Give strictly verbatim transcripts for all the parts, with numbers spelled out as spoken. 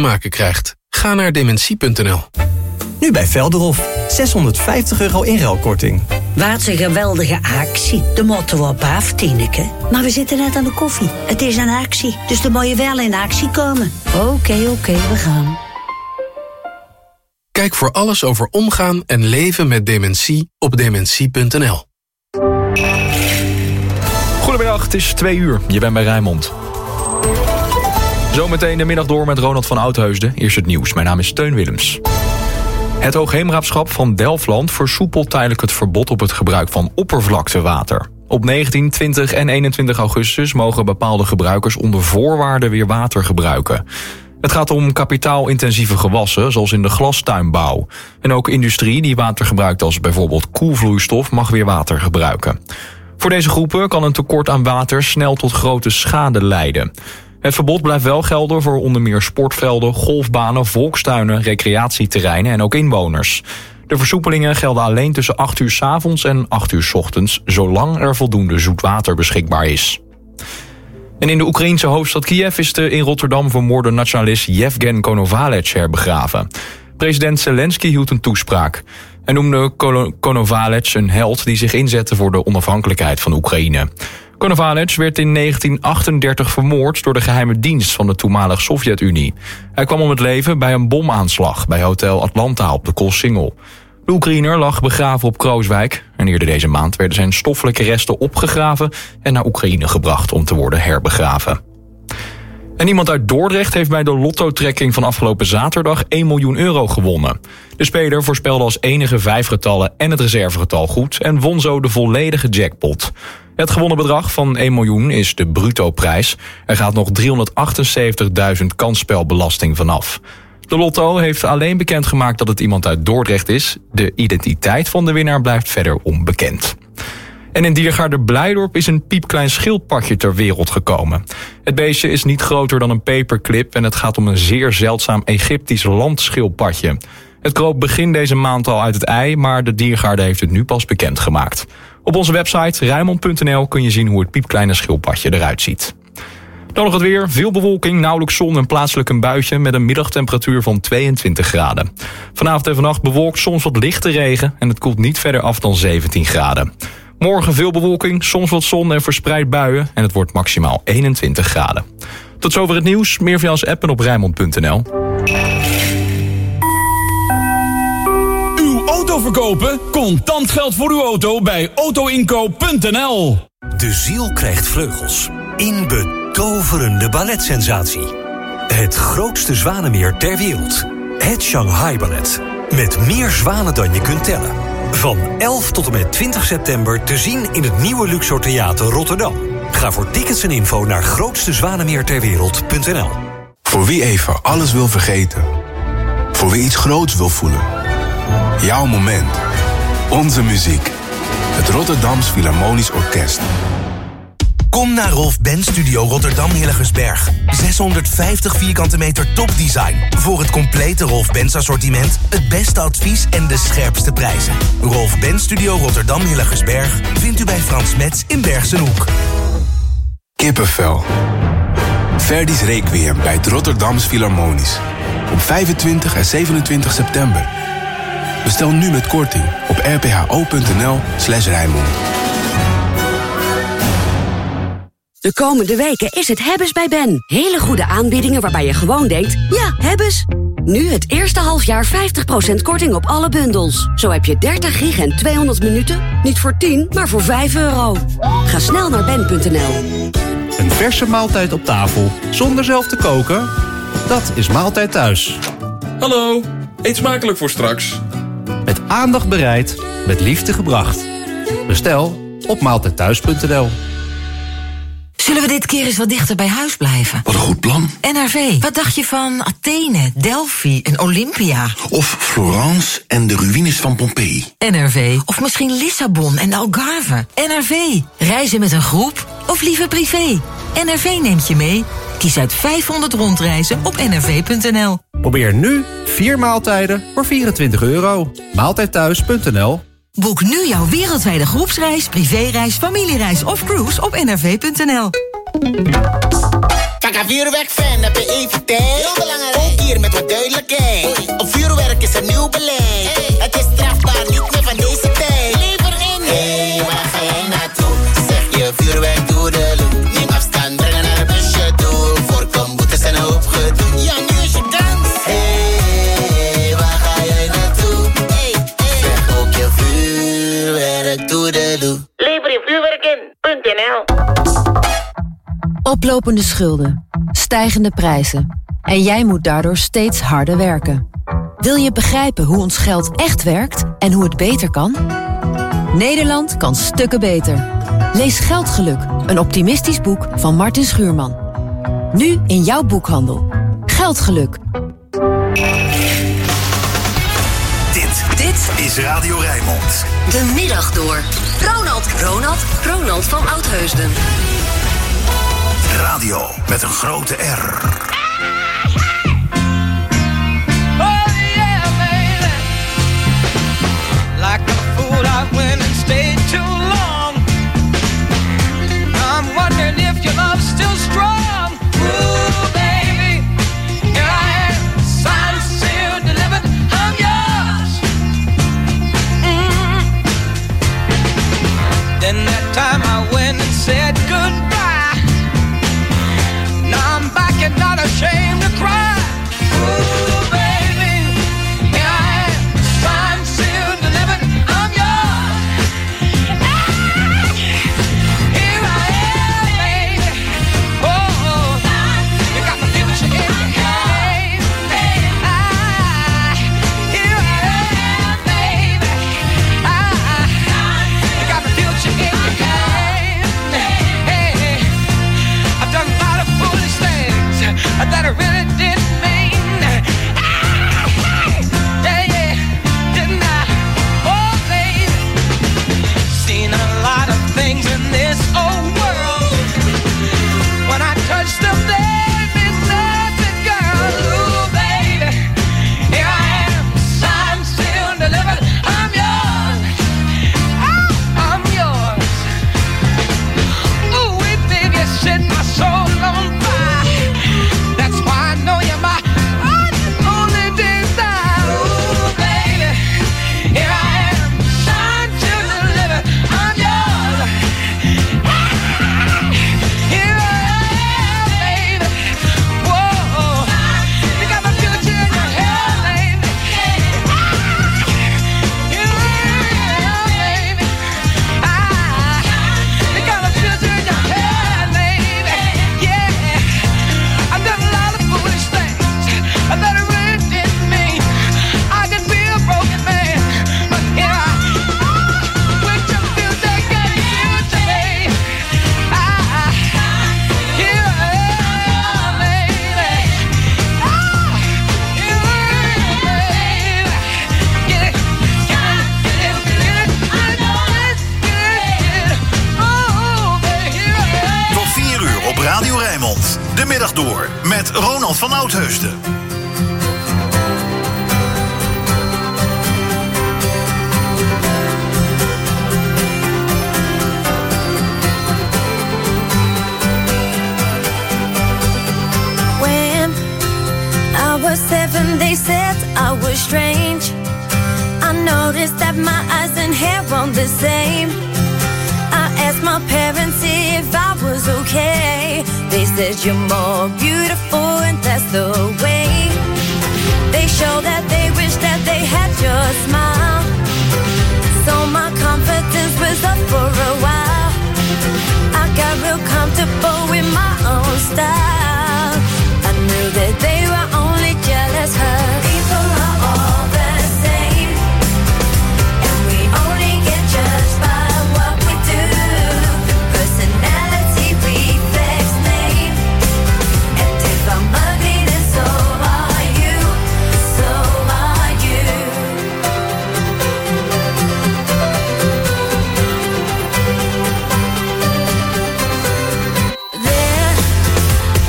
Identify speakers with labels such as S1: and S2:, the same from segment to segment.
S1: maken krijgt. Ga naar dementie punt n l.
S2: Nu bij Velderhof. zeshonderdvijftig euro inruilkorting.
S3: Wat een geweldige actie. De motto op af, Tineke. Maar we zitten net aan de koffie. Het is een actie, dus dan moet je wel in actie komen. Oké, okay, oké, okay, we gaan.
S1: Kijk voor alles over omgaan en leven met dementie op dementie punt n l.
S4: Goedemiddag, het is twee uur. Je bent bij Rijnmond. Zometeen de middag door met Ronald van Oudheusden. Eerst het nieuws. Mijn naam is Teun Willems. Het Hoogheemraadschap van Delfland versoepelt tijdelijk het verbod op het gebruik van oppervlaktewater. Op negentien, twintig en eenentwintig augustus mogen bepaalde gebruikers onder voorwaarden weer water gebruiken. Het gaat om kapitaalintensieve gewassen, zoals in de glastuinbouw. En ook industrie die water gebruikt als bijvoorbeeld koelvloeistof mag weer water gebruiken. Voor deze groepen kan een tekort aan water snel tot grote schade leiden. Het verbod blijft wel gelden voor onder meer sportvelden, golfbanen, volkstuinen, recreatieterreinen en ook inwoners. De versoepelingen gelden alleen tussen acht uur 's avonds en acht uur 's ochtends, zolang er voldoende zoetwater beschikbaar is. En in de Oekraïense hoofdstad Kiev is de in Rotterdam vermoorde nationalist Yevgen Konovalets herbegraven. President Zelensky hield een toespraak. Hij noemde Konovalets een held die zich inzette voor de onafhankelijkheid van Oekraïne. Konovalets werd in negentien achtendertig vermoord door de geheime dienst van de toenmalige Sovjet-Unie. Hij kwam om het leven bij een bomaanslag bij Hotel Atlanta op de Koolsingel. De Oekraïner lag begraven op Krooswijk en eerder deze maand werden zijn stoffelijke resten opgegraven en naar Oekraïne gebracht om te worden herbegraven. En iemand uit Dordrecht heeft bij de lottotrekking van afgelopen zaterdag één miljoen euro gewonnen. De speler voorspelde als enige vijf getallen en het reservegetal goed en won zo de volledige jackpot. Het gewonnen bedrag van één miljoen is de bruto-prijs. Er gaat nog driehonderdachtenzeventigduizend kansspelbelasting vanaf. De lotto heeft alleen bekendgemaakt dat het iemand uit Dordrecht is. De identiteit van de winnaar blijft verder onbekend. En in Diergaarde Blijdorp is een piepklein schildpadje ter wereld gekomen. Het beestje is niet groter dan een paperclip en het gaat om een zeer zeldzaam Egyptisch landschildpadje. Het kroop begin deze maand al uit het ei, maar de Diergaarde heeft het nu pas bekendgemaakt. Op onze website rijnmond punt n l kun je zien hoe het piepkleine schildpadje eruit ziet. Dan nog het weer. Veel bewolking, nauwelijks zon en plaatselijk een buitje met een middagtemperatuur van tweeëntwintig graden. Vanavond en vannacht bewolkt, soms wat lichte regen en het koelt niet verder af dan zeventien graden. Morgen veel bewolking, soms wat zon en verspreid buien en het wordt maximaal eenentwintig graden. Tot zover het nieuws. Meer via ons app en op rijnmond punt n l.
S5: Uw auto verkopen? Contant geld voor uw auto bij auto inkoop punt n l.
S6: De ziel krijgt vleugels. In betoverende balletsensatie. Het grootste zwanenmeer ter wereld. Het Shanghai Ballet. Met meer zwanen dan je kunt tellen. Van elf tot en met twintig september te zien in het nieuwe Luxor Theater Rotterdam. Ga voor tickets en info naar grootste zwanenmeer ter wereld punt n l.
S7: Voor wie even alles wil vergeten. Voor wie iets groots wil voelen. Jouw moment. Onze muziek. Het Rotterdams Philharmonisch Orkest.
S8: Kom naar Rolf Benz Studio Rotterdam Hillegersberg. zeshonderdvijftig vierkante meter topdesign. Voor het complete Rolf Benz assortiment, het beste advies en de scherpste prijzen. Rolf Benz Studio Rotterdam Hillegersberg vindt u bij Frans Metz in Bergsenhoek.
S7: Kippenvel. Verdi's Requiem bij het Rotterdams Philharmonisch. Op vijfentwintig en zevenentwintig september. Bestel nu met korting op r p h o punt n l slash Rijnmond.
S9: De komende weken is het Hebbes bij Ben. Hele goede aanbiedingen waarbij je gewoon denkt, ja, Hebbes. Nu het eerste halfjaar vijftig procent korting op alle bundels. Zo heb je dertig gig en tweehonderd minuten. Niet voor tien, maar voor vijf euro. Ga snel naar ben punt n l.
S10: Een verse maaltijd op tafel, zonder zelf te koken? Dat is Maaltijd Thuis.
S11: Hallo, eet smakelijk voor straks.
S10: Met aandacht bereid, met liefde gebracht. Bestel op maaltijd thuis punt n l.
S12: Zullen we dit keer eens wat dichter bij huis blijven?
S11: Wat een goed plan.
S12: N R V, wat dacht je van Athene, Delphi en Olympia?
S11: Of Florence en de ruïnes van Pompeii.
S12: N R V, of misschien Lissabon en de Algarve. N R V, reizen met een groep of liever privé? N R V neemt je mee. Kies uit vijfhonderd rondreizen op n r v punt n l.
S10: Probeer nu vier maaltijden voor vierentwintig euro. maaltijd thuis punt n l.
S12: Boek nu jouw wereldwijde groepsreis, privéreis, familiereis of cruise op n r v punt n l.
S13: Vaca vuurwerk fan, heb je even tijd? Heel belangrijk. Ook hier duidelijkheid. Op vuurwerk is een nieuw beleid. Het is strafbaar, niet meer van deze tijd. Lever in. Hey, waar ga jij naartoe? Zeg je vuurwerk door de loop. Neem afstand, brengen naar een busje toe. Voorkom boetes en een hoop gedoe. Ja, nu is je kans. Hey, waar ga jij naartoe? Hey, hey. Zeg ook je vuurwerk door de loop.
S14: Lever je vuurwerk in. .nl.
S15: Oplopende schulden, stijgende prijzen en jij moet daardoor steeds harder werken. Wil je begrijpen hoe ons geld echt werkt en hoe het beter kan? Nederland kan stukken beter. Lees Geldgeluk, een optimistisch boek van Martin Schuurman. Nu in jouw boekhandel. Geldgeluk.
S16: Dit, dit is Radio Rijnmond.
S9: De middag door. Ronald, Ronald, Ronald van Oudheusden.
S16: Radio met een grote R.
S17: Oh yeah, baby. Like a fool I went and stayed too long. I'm wondering if your love's still strong. Ooh, baby. Here I am, signed, sealed, delivered. I'm yours. Mm. Then that time I went and said goodbye. Now I'm back and not ashamed to cry. Ooh, baby, here I am, signed, sealed, delivered. I'm yours. Here I am, baby. Oh, you got the future in your hand. Ah, here I am, baby. Ah, you got the future in your hand. Hey, I've done a lot of foolish things that I really didn't mean. Yeah, yeah, didn't I? Oh, baby, seen a lot of things in this old world. When I touch them, there is nothing, girl. Ooh, baby, here I am, signed, sealed, delivered. I'm yours. Oh, I'm yours. Ooh, wait, baby, you set my soul on fire. That's why I know you're my only desire. Ooh, baby, here I am, signed, sealed, delivered. I'm yours. Here I am, baby. Whoa, you got my future in your hand, baby. Here I am, baby. Ah, you got my future in your hand, baby. Yeah, I've done a lot of foolish things that I really didn't mean. I could be a broken man, but here I am with your future, got a future, baby. Ah, here I am, baby. Ah, here I am, baby. Get it, get it, get it, get it. I know it, get it. Oh, baby, here I am.
S16: Tot vier uur op Radio Rijnmond. De middag door met Ronald van Oudheusden.
S18: When I was seven, they said I was strange. I noticed that my eyes and hair weren't the same. I asked my parents if I was okay. They said you're more beautiful and that's the way. They show that they wish that they had your smile. So my confidence was up for a while. I got real comfortable with my own style. I knew that they were only jealous. Her people are all the same, and we only get judged by what we do. Personality reflects name, and if I'm ugly, then so are you. So are you. There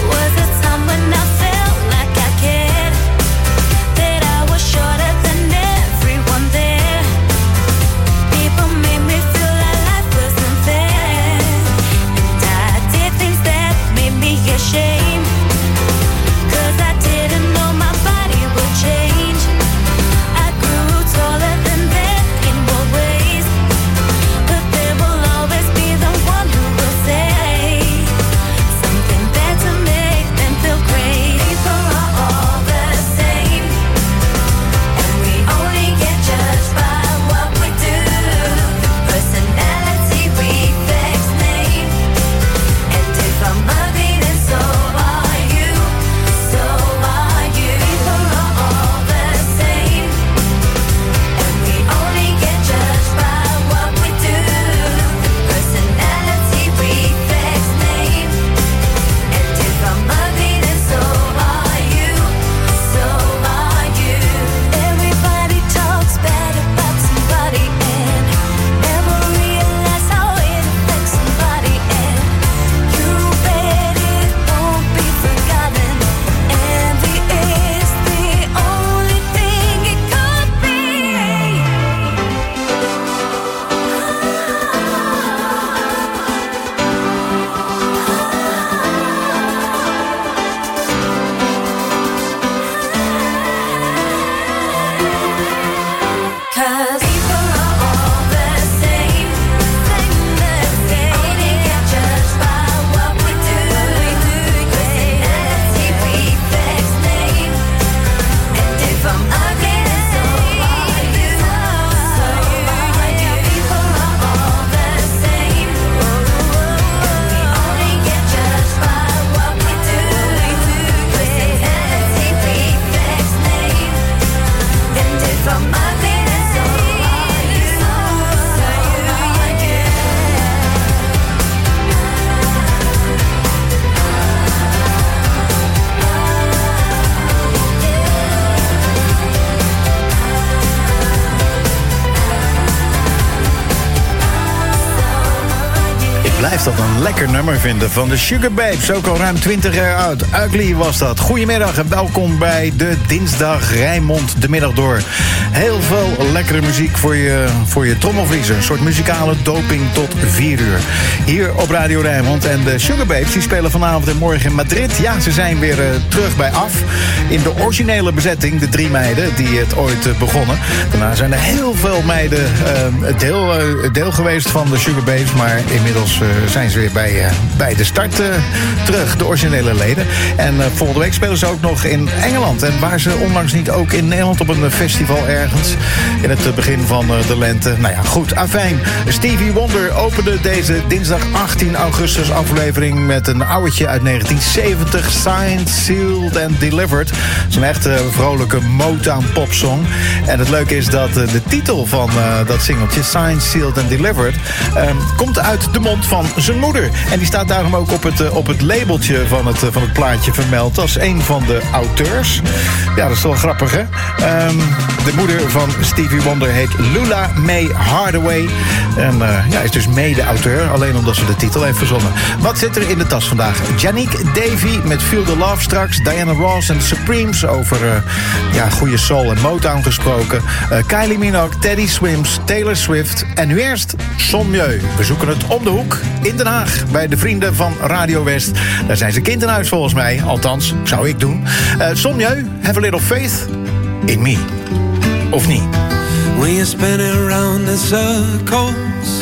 S19: blijf dat een lekker nummer vinden van de Sugar Babes. Ook al ruim twintig jaar oud. Ugly was dat. Goedemiddag en welkom bij de Dinsdag Rijnmond de middag door. Heel veel lekkere muziek voor je, voor je trommelvliezer. Een soort muzikale doping tot vier uur. Hier op Radio Rijnmond. En de Sugar Babes die spelen vanavond en morgen in Madrid. Ja, ze zijn weer uh, terug bij af. In de originele bezetting, de drie meiden die het ooit uh, begonnen. Daarna zijn er heel veel meiden uh, deel, uh, deel geweest van de Sugar Babes. Maar inmiddels uh, zijn ze weer bij, uh, bij de start uh, terug, de originele leden. En uh, volgende week spelen ze ook nog in Engeland. En waar ze onlangs niet ook in Nederland op een festival ergens in het uh, begin van uh, de lente. Nou ja, goed, afijn. Stevie Wonder opende deze dinsdag achttien augustus aflevering met een ouwtje uit negentien zeventig. Signed, Sealed and Delivered. Zo'n echt uh, vrolijke Motown popsong. En het leuke is dat uh, de titel van uh, dat singeltje, Signed, Sealed and Delivered, uh, komt uit de mond van zijn moeder. En die staat daarom ook op het, uh, op het labeltje van het, uh, van het plaatje vermeld als een van de auteurs. Ja, dat is wel grappig, hè? Um, de moeder van Stevie Wonder heet Lula Mae Hardaway. En uh, ja, is dus mede-auteur, alleen omdat ze de titel heeft verzonnen. Wat zit er in de tas vandaag? Janique Davy met Feel the Love straks. Diana Ross en The Supremes over uh, ja, goede soul en Motown gesproken. Uh, Kylie Minogue, Teddy Swims, Taylor Swift. En nu eerst Son Mieu. We zoeken het om de hoek in Den Haag bij de vrienden van Radio West. Daar zijn ze kind in huis volgens mij. Althans, zou ik doen. Uh, Son Mieu, Have a Little Faith in Me. Of niet?
S20: When you're spinning around in circles,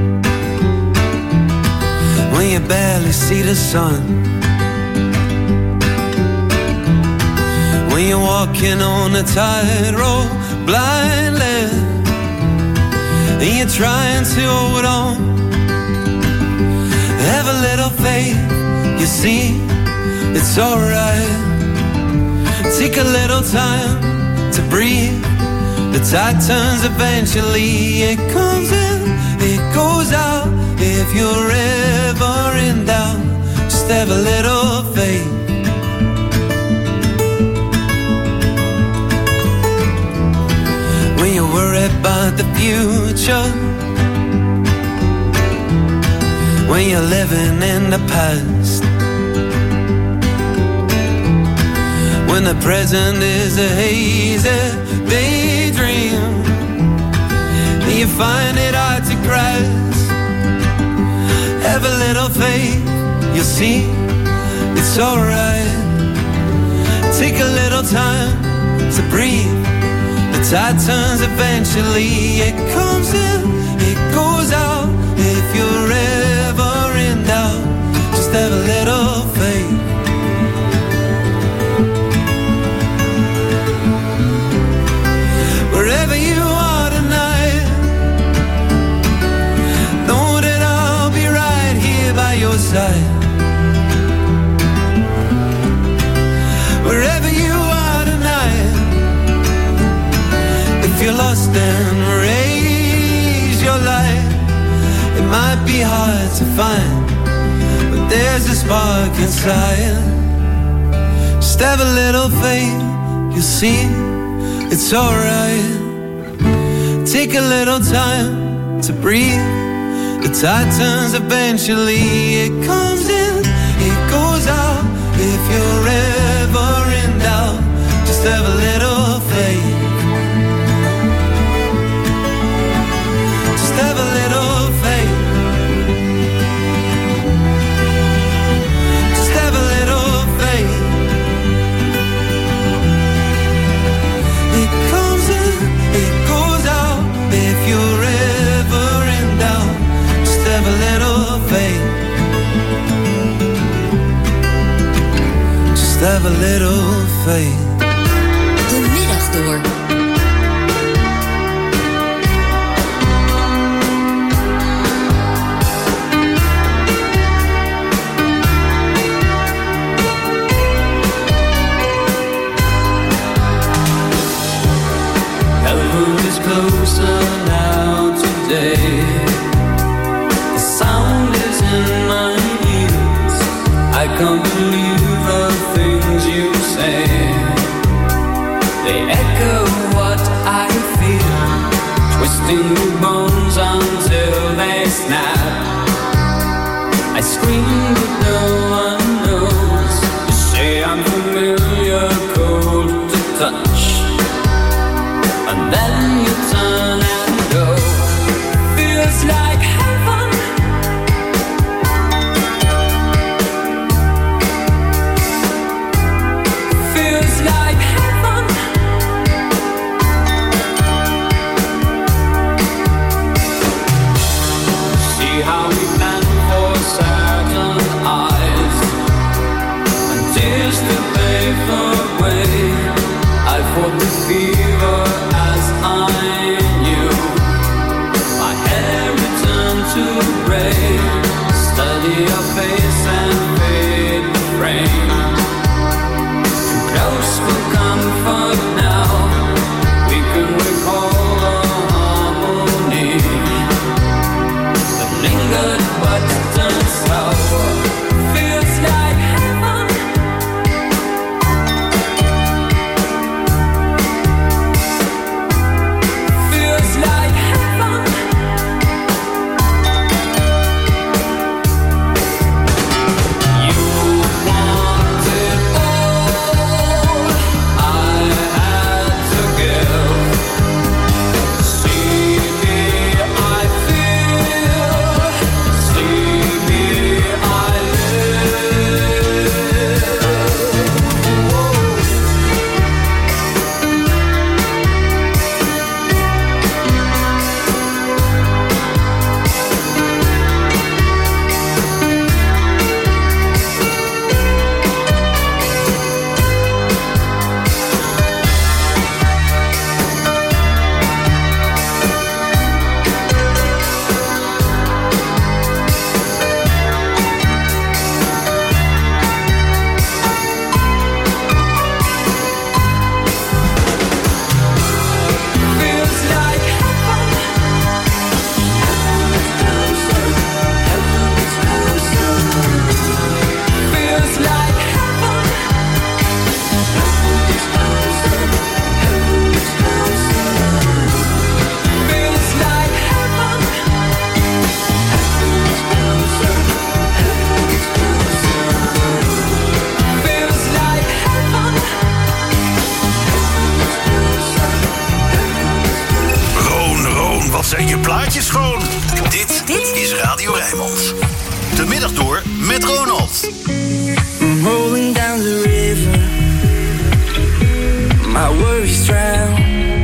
S20: when you barely see the sun, when you're walking on a tightrope blindly, and you're trying to hold on, have a little faith, you see, it's alright. Take a little time to breathe. The tide turns eventually. It comes in, it goes out. If you're ever in doubt, just have a little faith. When you're worried about the future, when you're living in the past, when the present is a hazy daydream, and you find it hard to grasp, have a little faith, you'll see, it's alright. Take a little time to breathe. The tide turns eventually. It comes in, it goes out. If you're ever in doubt, just have a little faith. Wherever you are tonight, know that I'll be right here by your side. Wherever you are tonight, if you're lost then raise your light. It might be hard to find, but there's a spark inside. Just have a little faith, you'll see, it's alright. Take a little time to breathe. The tide turns eventually. It comes in, it goes out. If you're ever in doubt, just have a little faith. Just have a little faith. Just have a little faith. It comes in, it goes out. If you're ever in doubt, just have a little faith. Just have a little faith.
S21: De middag door.
S20: Heaven is closer now today. The sound is in my ears. I can't believe the things you say. They echo what I feel, twisting the bones until they snap. no one knows. You say I'm familiar, cold to touch, and then you turn and go. Feels like heaven. Feels like heaven. See how we plan for certain eyes, and tears to pave the way. I fought the fever as I knew. My hair returned to gray. Study your face and fade the frame. Too close for comfort now. We can recall the harmony that lingered but turned sour. Feels like heaven. Feels like heaven. You want it all. I had to give. See me, I feel. See me, I live. Feels like heaven. Feels like heaven. Feels like heaven. Feels like heaven.
S16: Roon, Roon, wat zijn je plaatjes schoon? Dit, Dit? is Radio Rijnmond. De middag door met Ronald.
S20: I'm rolling down the river. My worries drown.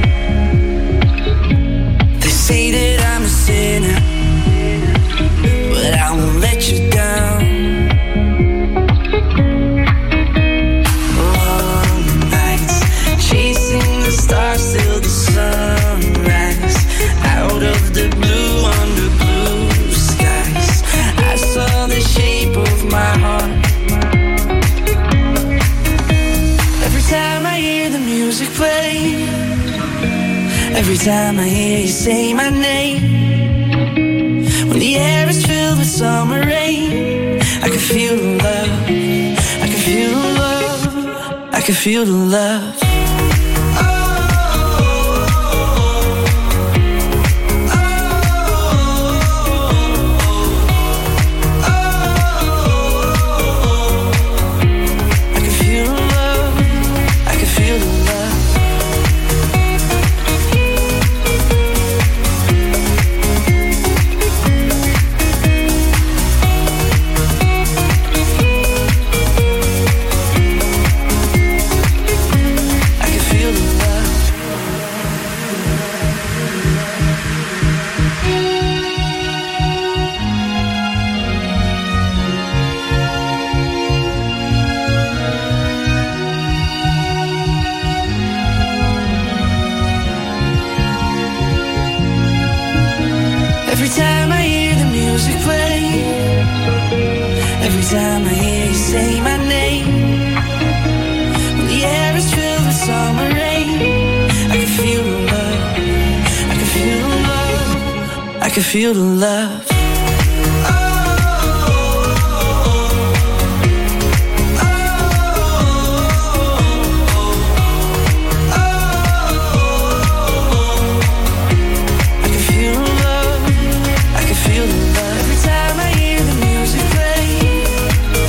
S20: They say that I'm a sinner, but I won't let you down. Long nights chasing the stars till the sunrise. Out of the blue, under blue skies, I saw the shape of my heart. Every time I hear the music play, every time I hear you say my name, when the air is filled with summer rain, I can feel the love, I can feel the love, I can feel the love. I can feel the love, I can feel the love. I can feel the love. Every time I hear the music play, every time I hear you say my name, when the air is filled with summer rain, I can feel the love, I can feel the love, I can feel the love. Every time I hear the music play,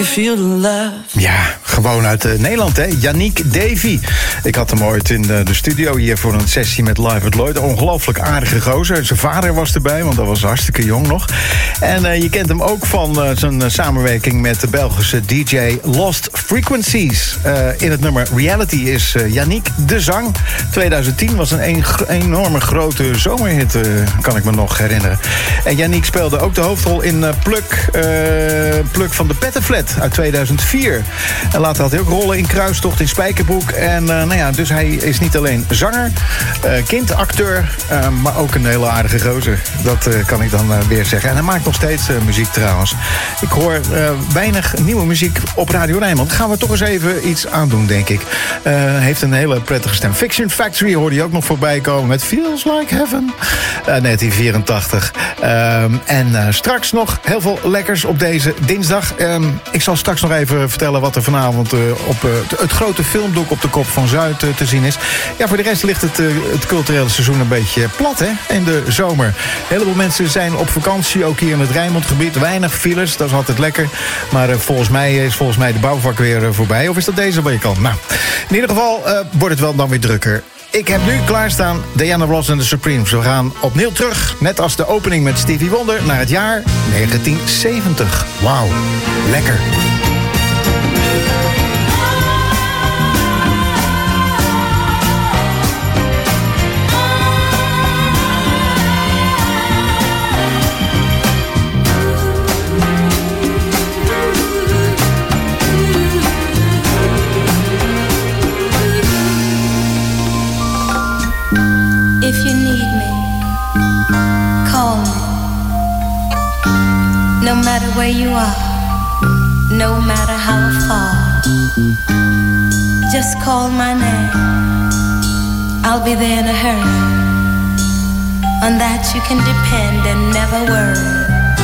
S20: can feel the love.
S19: Ja, gewoon uit uh, Nederland, hè? Yannick Davy. Ik had hem ooit in de, de studio hier voor een sessie met Live at Lloyd. Ongelooflijk aardige gozer. Zijn vader was erbij, want dat was hartstikke jong nog. En uh, je kent hem ook van uh, zijn uh, samenwerking met de Belgische D J Lost Frequencies. Uh, in het nummer Reality is uh, Yannick de zang. twintig tien was een, een enorme grote zomerhit, uh, kan ik me nog herinneren. En Yannick speelde ook de hoofdrol in uh, Pluk, uh, Pluk van de Pettenflat uit tweeduizend vier. En later had hij ook rollen in Kruistocht, in Spijkerbroek. En uh, nou ja, dus hij is niet alleen zanger, uh, kindacteur, uh, maar ook een hele aardige gozer. Dat uh, kan ik dan uh, weer zeggen. En hij maakt nog steeds uh, muziek trouwens. Ik hoor uh, weinig nieuwe muziek op Radio Rijnmond. Daar gaan we toch eens even iets aan doen, denk ik. Uh, heeft een hele prettige stem. Fiction Factory hoorde je ook nog voorbij komen met Feels Like Heaven. Uh, negentien vierentachtig. Um, en uh, straks nog heel veel lekkers op deze dinsdag. Um, ik zal straks nog even vertellen wat er vanavond uh, op uh, het grote filmdoek op de Kop van Zuid uh, te zien is. Ja, voor de rest ligt het, uh, het culturele seizoen een beetje plat, hè, in de zomer. Een heleboel mensen zijn op vakantie, ook hier in het Rijnmondgebied. Weinig files, dat is altijd lekker. Maar uh, volgens mij is volgens mij de bouwvak weer uh, voorbij. Of is dat deze week? Nou, in ieder geval uh, wordt het wel dan weer drukker. Ik heb nu klaarstaan Diana Ross en de Supremes. We gaan opnieuw terug, net als de opening met Stevie Wonder, naar het jaar negentien zeventig. Wauw, lekker.
S2: If you need me, call me. No matter where you are, no matter how far, just call my name. I'll be there in a hurry. On that you can depend and never worry.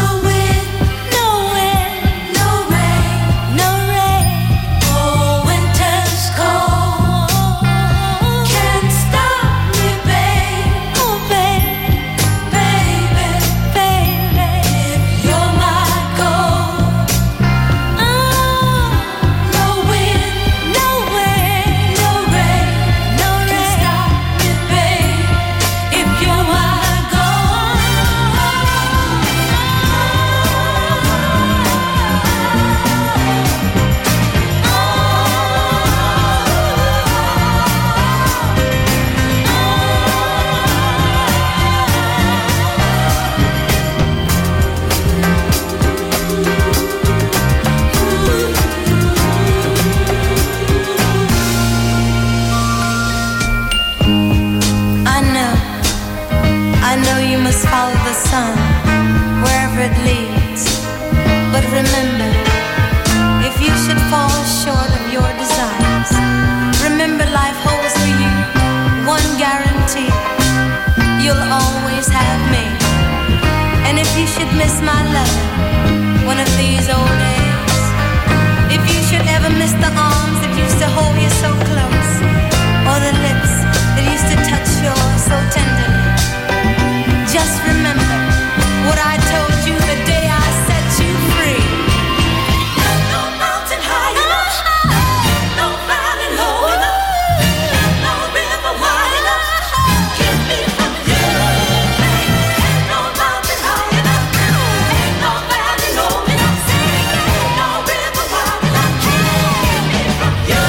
S22: Miss my love one of these old days. If you should ever miss the arms that used to hold you so close, or the lips that used to touch yours so tenderly, just remember what I told you the day I set you free. There's no mountain high enough, no valley low enough, no river wide enough to keep me from you. Ain't no mountain high enough, ain't no valley low enough, ain't no river wide enough to keep me from you.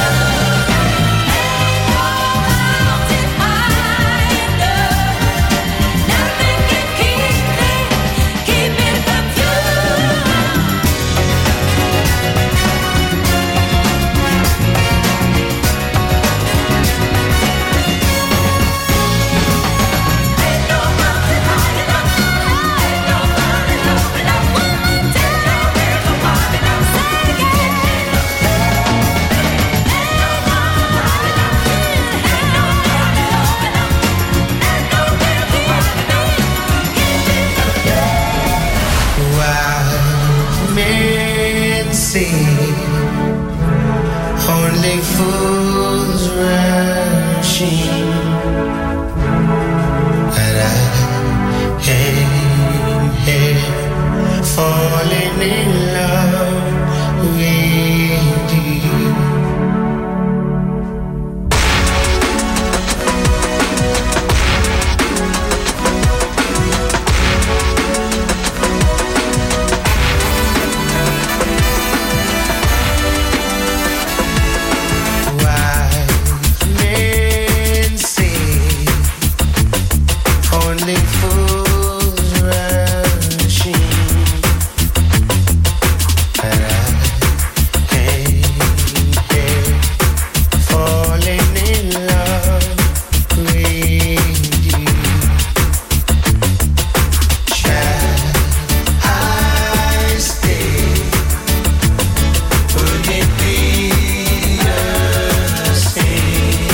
S22: Ain't no mountain high enough, nothing can keep me, keep me from you.
S20: Wild men say only fools rushing, and I am here falling in love with only fools rushing. And I can't help falling in love with you. Shall I stay? Would it be the same?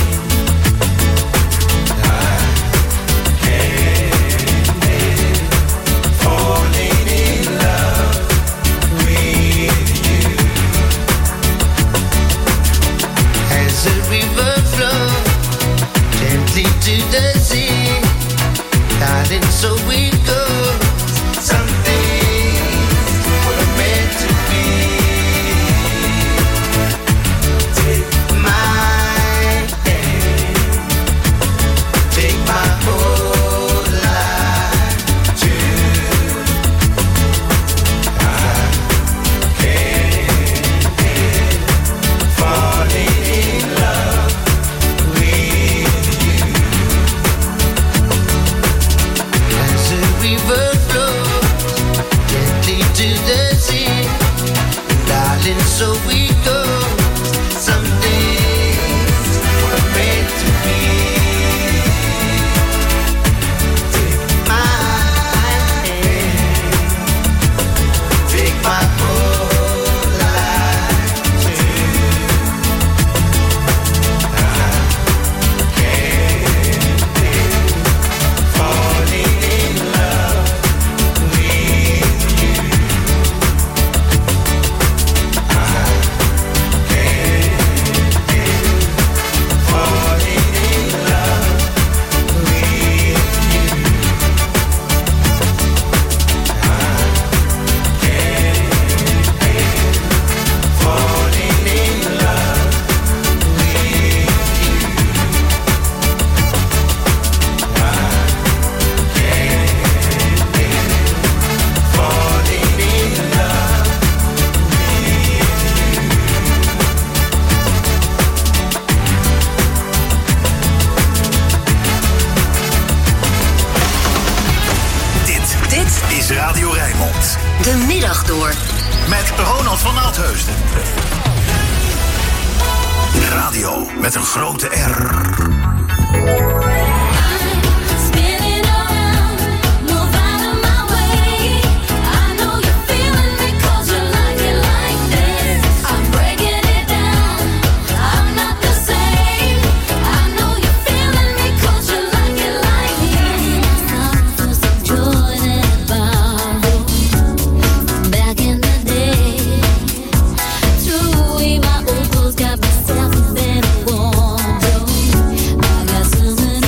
S20: I can't help falling in love with you. As a river flows gently to the sea, darling, so it goes. Some things were meant to be. Take my hand, take my whole life too. I can't help falling in love with you. As a river flows gently to the sea, darling, so we go. Some things were meant to be. Take my hand, take my whole life too. I can't help falling in love with you. I can't help falling in love with you. I can't help falling in love
S16: Dit, dit is Radio Rijnmond.
S21: De middag door.
S16: Met Ronald van Oudheusden. Radio met een grote R.
S17: Spinning around, move out of my way. I know you're feeling me 'cause you like it like this. I'm breaking it down, I'm not the same. I know you're feeling me 'cause you like it like this. I'm so joy that borrowed back in the day. True, my old clothes got myself in a wardrobe. I got something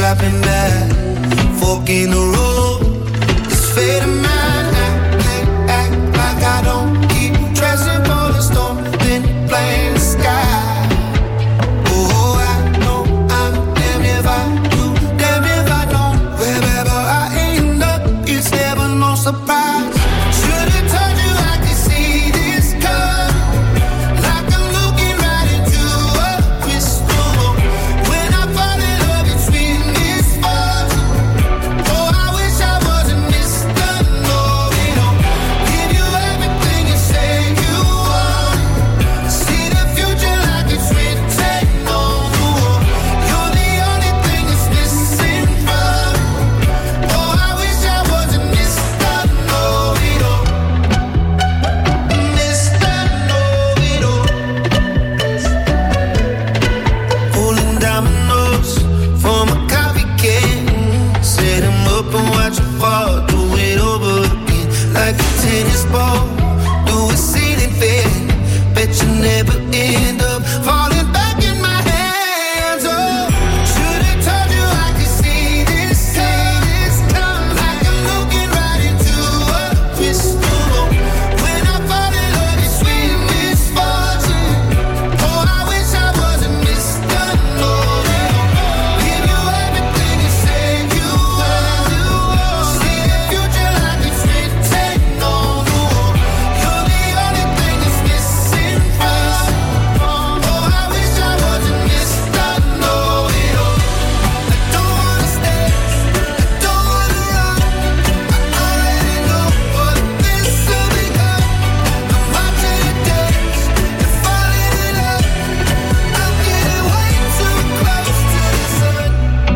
S20: stopping that fork in the road. It's fading mine. Act, act, act like I don't keep dressing for the storm, then blame the sky. Oh, I know I'm damn if I do, damn if I don't. Wherever I end up, it's never no surprise. Should've told you I could see this coming, like I'm looking right into a crystal ball. When I fall in love, it's with misfortune. Oh, I wish I wasn't Mister Know-it-all. Give you everything you say you want. See the future like it's written on the wall. You're the only thing that's missing from me. Oh, I wish I wasn't Mister Know-it-all. Mister Know-it-all. Falling dominoes from a coffee can. Set 'em up and watch 'em fall. Do it over again like a tennis ball. Do a ceiling fan. Bet you never end up falling back in my hands. Oh, should've told you I could see this coming, like I'm looking right into a crystal ball. When I fall in love, it's with misfortune. Oh, I wish I wasn't Mister Know-it-all. Give you everything you say you want. See the future like it's written on the wall. You're the only thing that's missing from me. Oh, I wish I wasn't Mister Know-it-all. I don't wanna stay, I don't wanna run. I already know what this will become. I'm watching the days, they're falling in love. I'm getting way too close to the sun.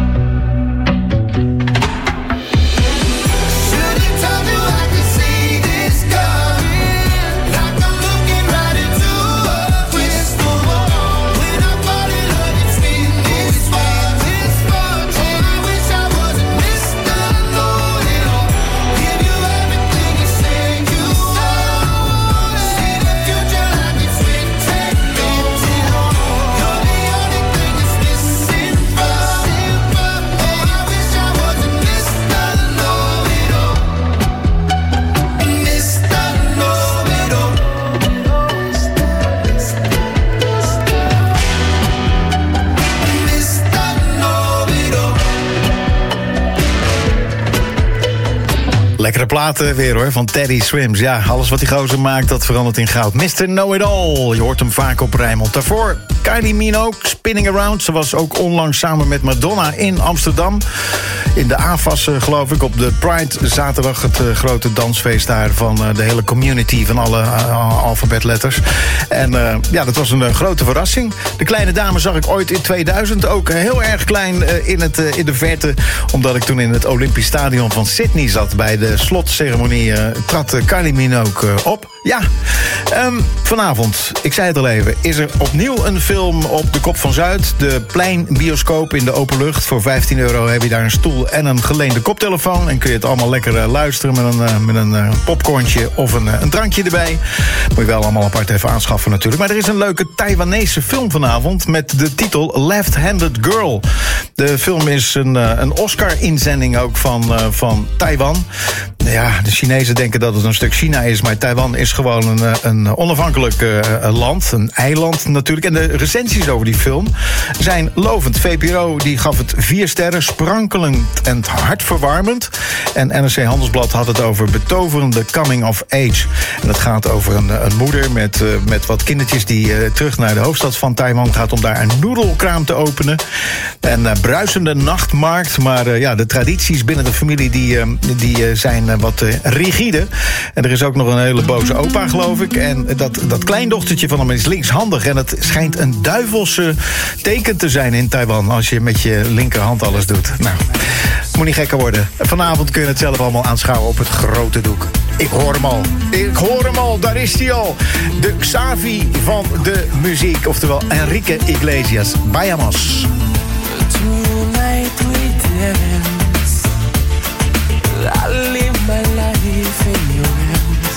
S20: Should've told you I could see this coming, like I'm looking right into a crystal ball. When I fall in love, it's with misfortune. Oh, I wish I wasn't Mister Know-it-all. Give you everything you say you want. See the future like it's written on the wall. You're the only thing that's missing from me. Oh, I wish I wasn't Mister Know-it-all. Mister Know-it-all. Mister Know-it-all.
S19: Lekkere platen weer hoor, van Teddy Swims. Ja, alles wat die gozer maakt, dat verandert in goud. Mister Know-it-all, je hoort hem vaak op Rijnmond. Daarvoor Kylie Minogue, Spinning Around. Ze was ook onlangs samen met Madonna in Amsterdam. In de A F A S, eh, geloof ik, op de Pride zaterdag. Het eh, grote dansfeest daar van eh, de hele community van alle eh, alfabetletters. En eh, ja, dat was een eh, grote verrassing. De kleine dame zag ik ooit in tweeduizend. Ook eh, heel erg klein eh, in, het, eh, in de verte. Omdat ik toen in het Olympisch Stadion van Sydney zat. Bij de slotceremonie eh, trad eh, Kylie Minogue eh, op. Ja, ehm, vanavond, ik zei het al even, is er opnieuw een film op de Kop van Zuid. De Pleinbioscoop in de open lucht. Voor vijftien euro heb je daar een stoel en een geleende koptelefoon. En kun je het allemaal lekker uh, luisteren met een, uh, met een uh, popcornje of een, uh, een drankje erbij. Moet je wel allemaal apart even aanschaffen natuurlijk. Maar er is een leuke Taiwanese film vanavond met de titel Left-Handed Girl. De film is een, uh, een Oscar-inzending ook van, uh, van Taiwan. Ja, de Chinezen denken dat het een stuk China is, maar Taiwan is gewoon een, een onafhankelijk uh, land, een eiland natuurlijk. En de recensies over die film zijn lovend. V P R O die gaf het vier sterren, sprankelend en hartverwarmend. En N R C Handelsblad had het over betoverende coming of age. En dat gaat over een, een moeder met, uh, met wat kindertjes die uh, terug naar de hoofdstad van Taiwan gaat om daar een noedelkraam te openen. En uh, bruisende nachtmarkt, maar uh, ja, de tradities binnen de familie die, uh, die uh, zijn uh, wat uh, rigide. En er is ook nog een hele boze opa, geloof ik. En dat, dat kleindochtertje van hem is linkshandig. En het schijnt een duivelse teken te zijn in Taiwan als je met je linkerhand alles doet. Nou, het moet niet gekker worden. Vanavond kun je het zelf allemaal aanschouwen op het grote doek. Ik hoor hem al. Ik hoor hem al. Daar is hij al. De Xavi van de muziek. Oftewel Enrique Iglesias. Vayamos.
S20: Tonight we dance. I live my life in your hands.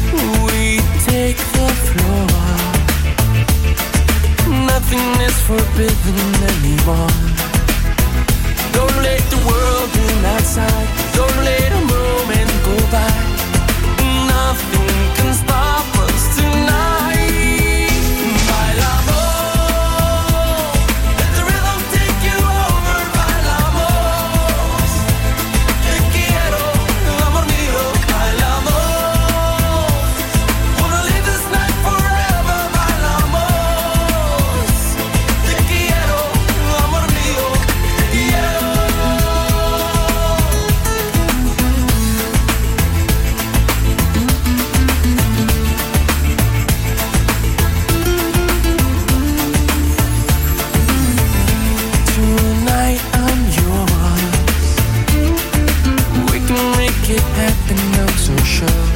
S20: We take the floor. Nothing is forbidden. breathing anymore. Don't let the world in outside. Don't let a moment go by. Nothing can stop us tonight. Bailamos, let the rhythm take you over. Bailamos, te quiero, amor mío. Bailamos, wanna live this night forever. Bailamos, te quiero, amor mío. Te quiero. Tonight I'm yours. We can make it happen, I'm so sure.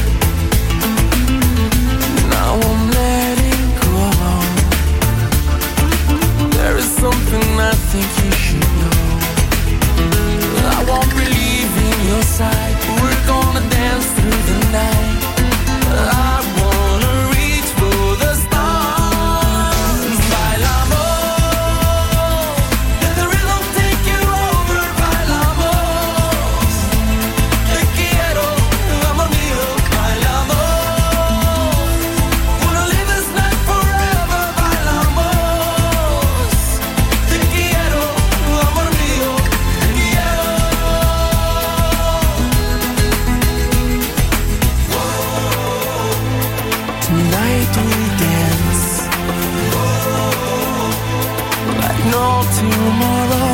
S20: Now I'm letting go. There is something I think you should know. I won't be leaving your side. We're gonna dance through the night. I wanna reach for the stars. Bailamos, let the rhythm take you over. Bailamos, te quiero, amor mío. Bailamos, wanna live this night forever. Bailamos, te quiero, amor mío. Te quiero. Tonight we dance like no tomorrow.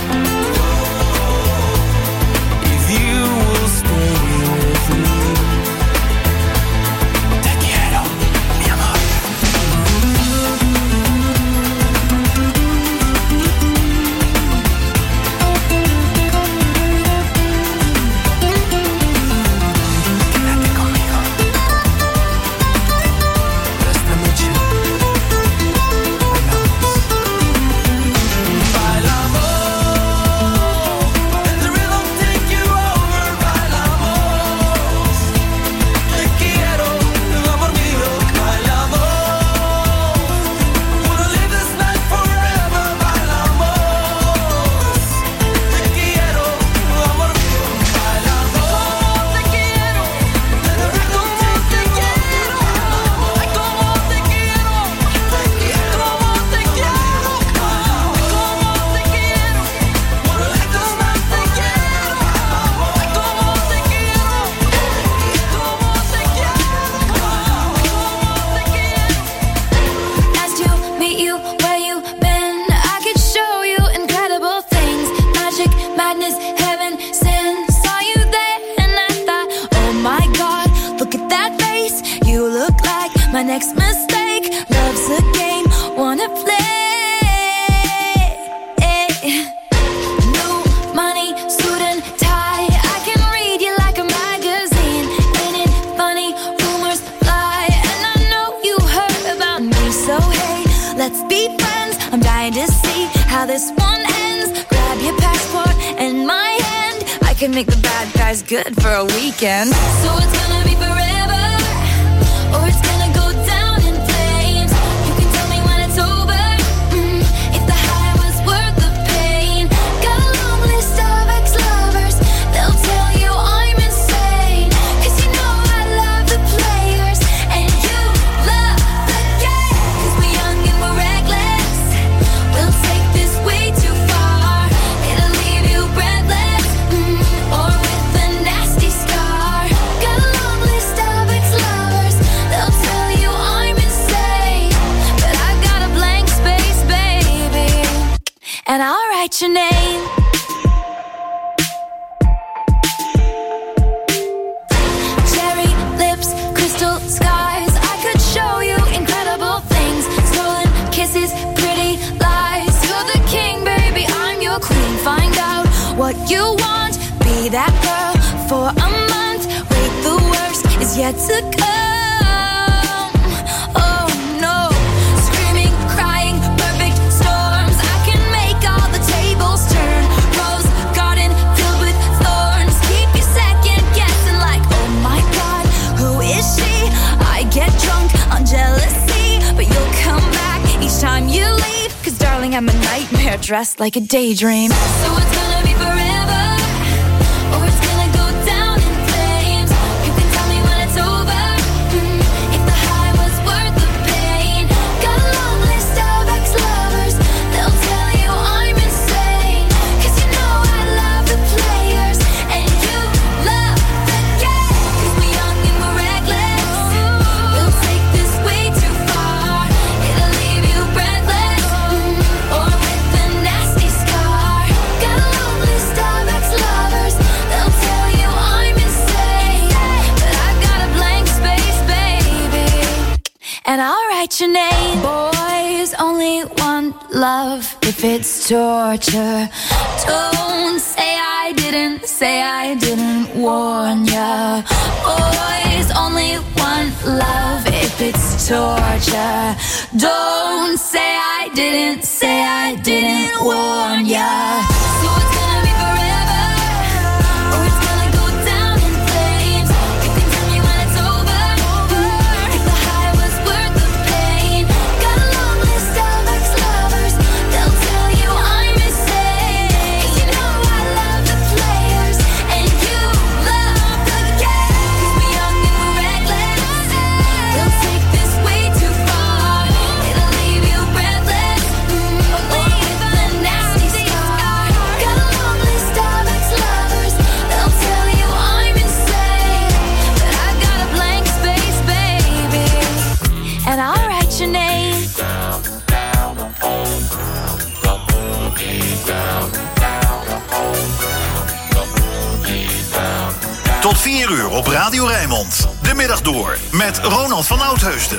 S20: If you will stay with me. Te quiero, mi amor. Quédate conmigo. Esta noche bailamos. Let the rhythm take you over. Bailamos, te quiero, amor mío. Bailamos, wanna live this night forever. Bailamos, te quiero, amor mío. Bailamos, te quiero. Let the rhythm take you over. Ay, como te quiero. Te quiero, te quiero. Como te quiero. Wanna live this night together. Ay, como te quiero. Como te quiero.
S18: Nice to meet you where you been. I could show you incredible things. Magic, madness, heaven, sin. Saw you there and I thought, oh my God, look at that face. You look like my next mistake. Love's a game, wanna play. New money, suit and tie. I can read you like a magazine. Ain't it funny? Rumors fly, and I know you heard about me. So hey, let's be friends. I'm dying to see how this one ends. Grab your passport and my hand. I can make the bad guys good for a weekend. So it's gonna be forever, or it's gonna go down in flames. You can tell me when it's over. Mm, if the high was worth the pain. Got a long list of ex-lovers. They'll tell you I'm insane. 'Cause you know I love the players and you love the game. 'Cause we're young and we're reckless. We'll take this way too far. It'll leave you breathless, mm, or with a nasty scar. Got a long list of ex-lovers. They'll tell you I'm insane. But I've got a blank space, baby, and I'll write your name. Cherry lips, crystal skies. I could show you incredible things. Stolen kisses, pretty lies. You're the king, baby, I'm your queen. Find out what you want. Be that girl for a month. Wait, the worst is yet to come. Oh no. Screaming, crying, perfect storms. I can make all the tables turn. Rose garden filled with thorns. Keep you second guessing like, oh my God, who is she? I get drunk on jealousy, but you'll come back each time you leave. 'Cause darling,
S1: morning I'm a nightmare dressed like a daydream.
S18: So it's gonna be forever, or it's gonna go down in flames. You can tell me when it's over, mm, if the high was worth the pain. Got a long list of ex-lovers, they'll tell you I'm insane. Cause you know I love the players, and you love the game. Cause we're young and we're reckless, we'll take this way too far. It'll leave you breathless, mm, or with a nasty scar. Got a long list of ex-lovers, they'll tell you I'm insane. But I've got a blank space, baby, and I'll write your name. Boys only want love if it's torture. Don't say I didn't, say I didn't warn ya. Boys only want love if it's torture. Don't say I didn't, say I didn't warn ya. So it's gonna be forever, or it's gonna go down in flames. You can tell me when it's over, if the high was worth the pain. Got a long list of ex-lovers, they'll tell you I'm insane. 'Cause you know I love the players, and you love the game. 'Cause we're young and we're reckless, we'll take this way too far. It'll leave you breathless, mm, or with a nasty scar. Got a long list of ex-lovers, they'll tell you I'm insane. But I've got a blank space, baby, and I'll write your name.
S16: Tot vier uur op Radio Rijnmond. De middag door met Ronald van Oudheusden.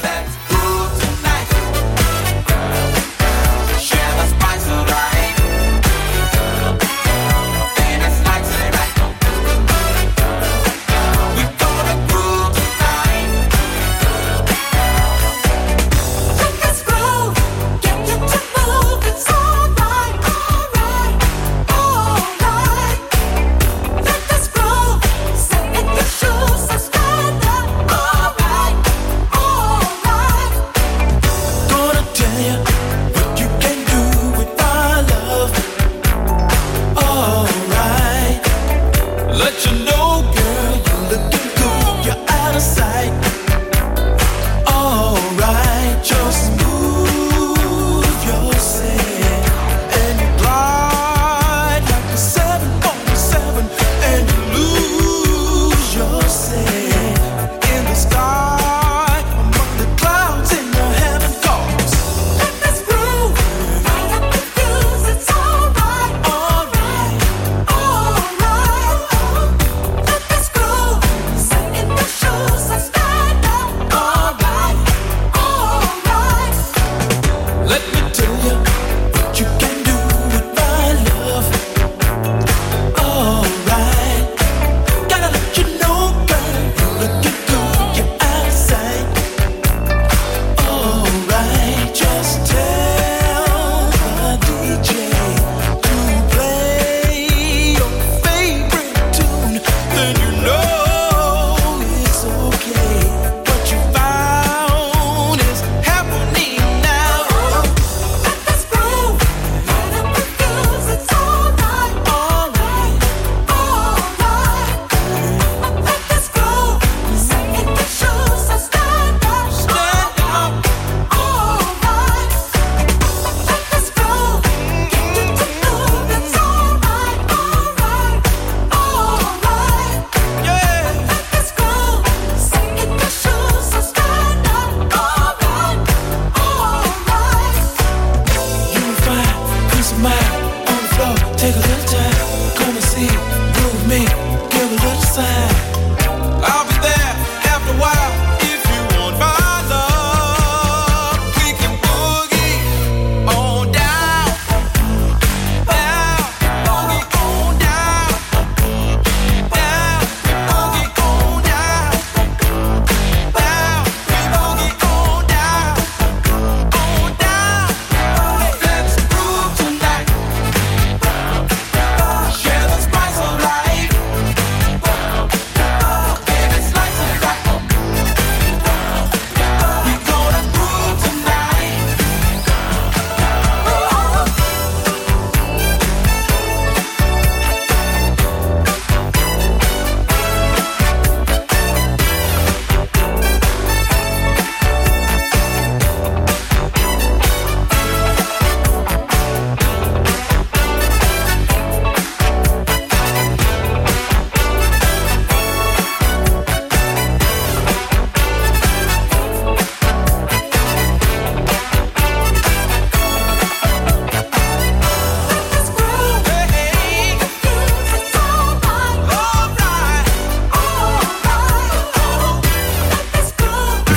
S18: Shoes are standing, alright, alright.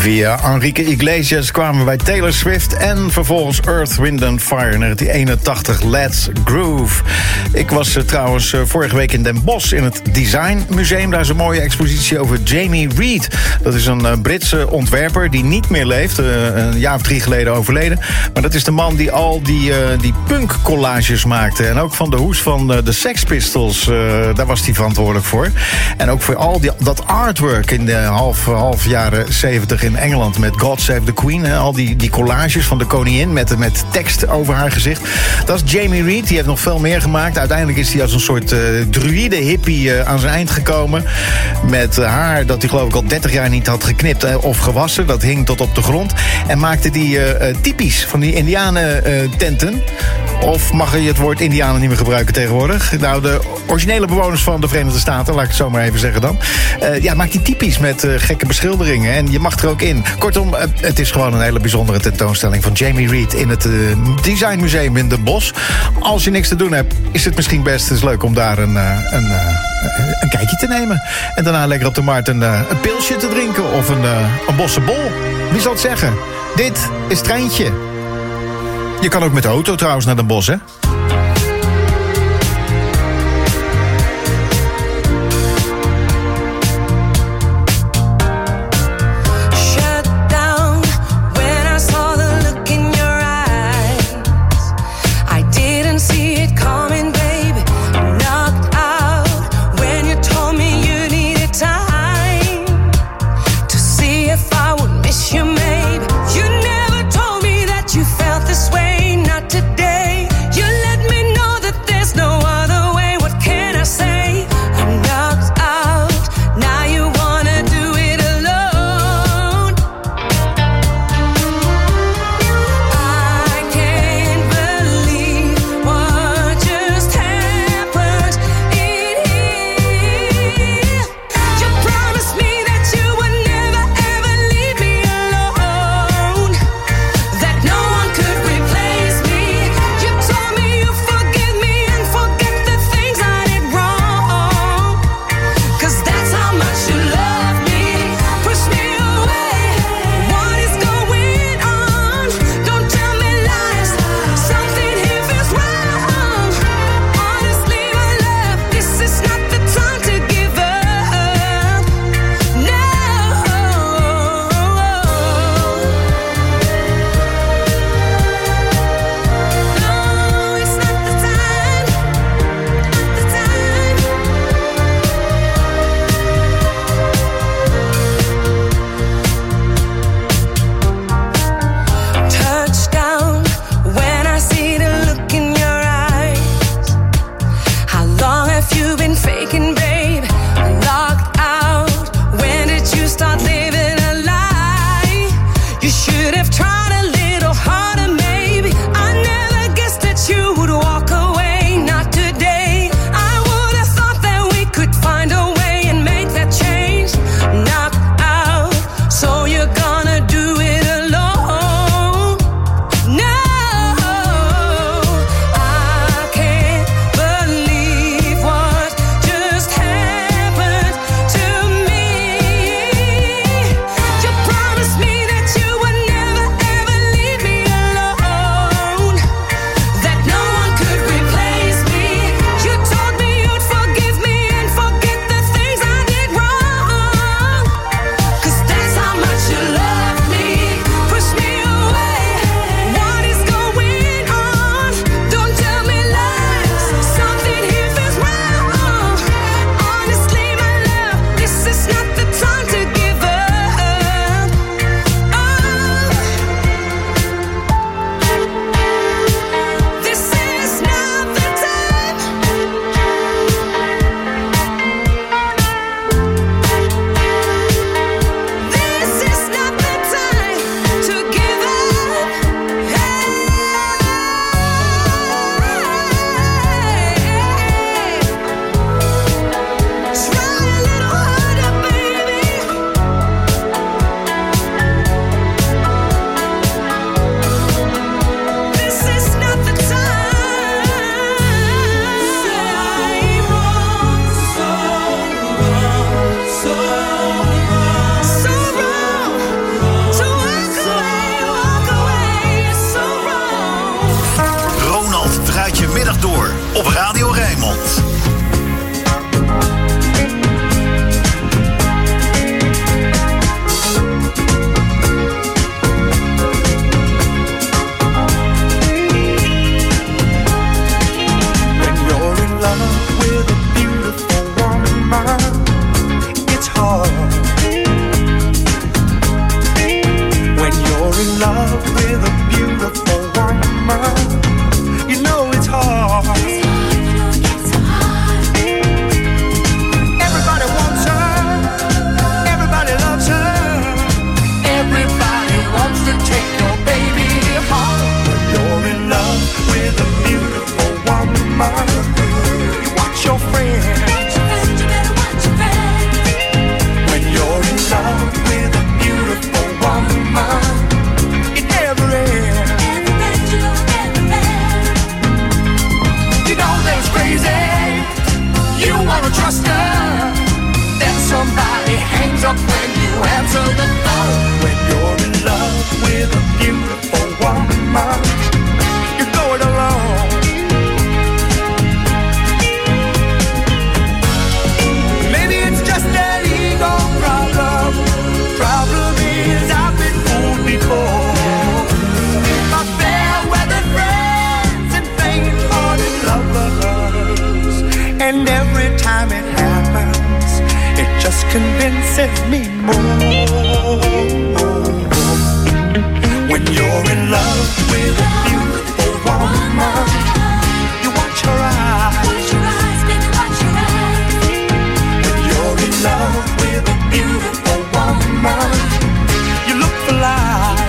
S19: Via Enrique Iglesias kwamen we bij Taylor Swift en vervolgens Earth, Wind and Fire negentien eenentachtig, Let's Groove. Ik was uh, trouwens uh, vorige week in Den Bosch in het Design Museum. Daar is een mooie expositie over Jamie Reed. Dat is een uh, Britse ontwerper die niet meer leeft, uh, een jaar of drie geleden overleden. Maar dat is de man die al die, uh, die punk collages maakte. En ook van de hoes van uh, de Sex Pistols, uh, daar was hij verantwoordelijk voor. En ook voor al die, dat artwork in de half, half jaren zeventig in Engeland met God Save the Queen. Hè, al die, die collages van de koningin met, met tekst over haar gezicht. Dat is Jamie Reed, die heeft nog veel meer gemaakt. Uiteindelijk is hij als een soort uh, druïde hippie uh, aan zijn eind gekomen. Met uh, haar dat hij geloof ik al dertig jaar niet had geknipt uh, of gewassen. Dat hing tot op de grond. En maakte die uh, uh, typisch van die indianen uh, tenten. Of mag je het woord indianen niet meer gebruiken tegenwoordig? Nou, de originele bewoners van de Verenigde Staten, laat ik het zo maar even zeggen dan. Uh, ja, maakt die typisch met uh, gekke beschilderingen. En je mag er ook in. Kortom, uh, het is gewoon een hele bijzondere tentoonstelling van Jamie Reed in het uh, Design Museum in Den Bosch. Als je niks te doen hebt, is het misschien best eens leuk om daar een, uh, een, uh, een kijkje te nemen. En daarna lekker op de markt een, uh, een pilsje te drinken of een, uh, een bossenbol. Wie zal het zeggen? Dit is Treintje. Je kan ook met de auto trouwens naar Den Bosch, hè?
S3: You never told me that you felt this way, not today. You let
S16: op Radio Rijnmond.
S3: Love with a beautiful woman, you know it's hard. It's hard. Everybody wants her, everybody loves her, everybody wants to take your baby home. When you're in love with a beautiful woman, you watch your friends. You better watch your friends. When you're in love with a beautiful woman, trust her, then somebody hangs up when you answer the phone. When you're in love with a beautiful woman, you're going alone. Maybe it's just an ego problem. Problem is I've been fooled before. My fair weather friends and faint-hearted lovers, and every time it happens, it just convinces me more. When you're in love with a beautiful woman, you watch her eyes. Watch your eyes, baby, watch your eyes. When you're in love with a beautiful woman, you look for lies.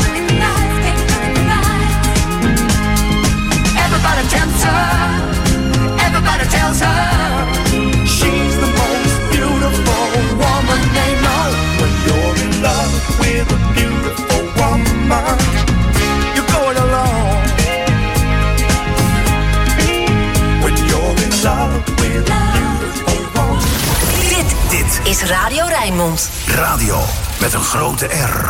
S3: Everybody tempts her, everybody tells her she's the most beautiful woman they know. When you're in love with a beautiful woman, you're going alone. When you're in love with a beautiful woman.
S21: Dit, dit is Radio Rijnmond.
S16: Radio met een grote R.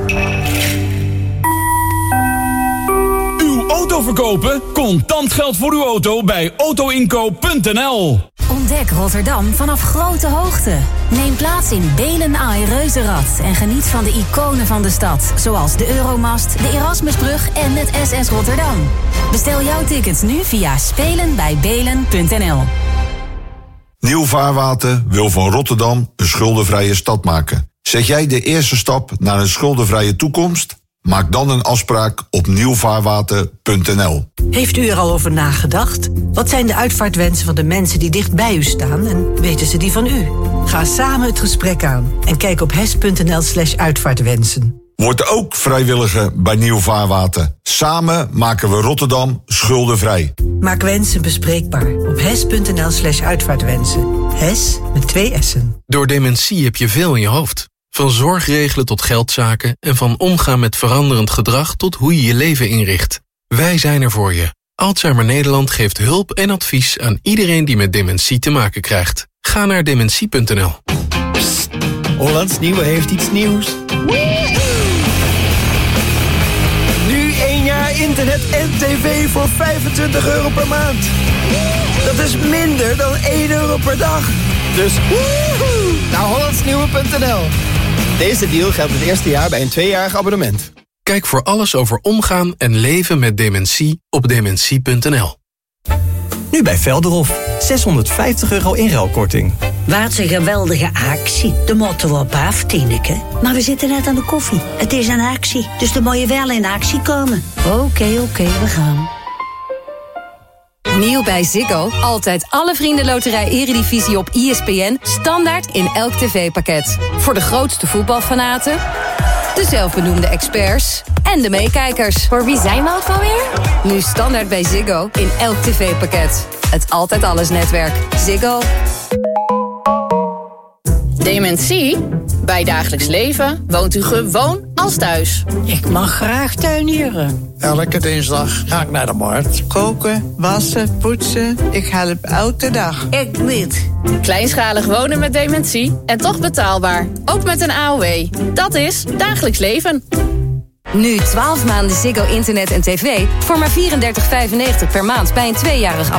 S5: Uw auto verkopen? Contant geld voor uw auto bij auto inkoop punt n l.
S4: Ontdek Rotterdam vanaf grote hoogte. Neem plaats in Belen Ai Reuzenrad en geniet van de iconen van de stad. Zoals de Euromast, de Erasmusbrug en het S S Rotterdam. Bestel jouw tickets nu via spelen bij belen punt n l.
S23: Nieuw Vaarwater wil van Rotterdam een schuldenvrije stad maken. Zet jij de eerste stap naar een schuldenvrije toekomst? Maak dan een afspraak op nieuw vaarwater punt n l.
S24: Heeft u er al over nagedacht? Wat zijn de uitvaartwensen van de mensen die dicht bij u staan en weten ze die van u? Ga samen het gesprek aan en kijk op hes punt n l slash uitvaartwensen.
S23: Word ook vrijwilliger bij Nieuw Vaarwater. Samen maken we Rotterdam schuldenvrij.
S24: Maak wensen bespreekbaar op hes punt n l slash uitvaartwensen. Hes met twee S'en.
S25: Door dementie heb je veel in je hoofd. Van zorg regelen tot geldzaken en van omgaan met veranderend gedrag tot hoe je je leven inricht. Wij zijn er voor je. Alzheimer Nederland geeft hulp en advies aan iedereen die met dementie te maken krijgt. Ga naar dementie punt n l.
S26: Psst, Hollands Nieuwe heeft iets nieuws. Nu één jaar internet en tv voor vijfentwintig euro per maand. Dat is minder dan één euro per dag. Dus woehoe, naar hollands nieuwe punt n l. Deze deal geldt het eerste jaar bij een tweejarig abonnement.
S25: Kijk voor alles over omgaan en leven met dementie op dementie punt n l.
S26: Nu bij Velderhof. zeshonderdvijftig euro inruilkorting.
S27: Wat een geweldige actie. De moeten we op af, Tineke. Maar we zitten net aan de koffie. Het is een actie, dus dan moet je wel in actie komen.
S15: Oké, okay, oké, okay, we gaan. Nieuw bij Ziggo. Altijd alle vriendenloterij Eredivisie op I S P N. Standaard in elk tv-pakket. Voor de grootste voetbalfanaten, de zelfbenoemde experts en de meekijkers.
S28: Voor wie zijn we ook alweer?
S15: Nu standaard bij Ziggo in elk tv-pakket. Het Altijd Alles netwerk. Ziggo.
S29: Dementie? Bij Dagelijks Leven woont u gewoon als thuis.
S27: Ik mag graag tuinieren.
S30: Elke dinsdag ga ik naar de markt.
S31: Koken, wassen, poetsen. Ik help elke dag.
S27: Ik niet.
S29: Kleinschalig wonen met dementie en toch betaalbaar. Ook met een A O W. Dat is Dagelijks Leven.
S15: Nu twaalf maanden Ziggo internet en tv voor maar vierendertig vijfennegentig per maand bij een tweejarig abonnement.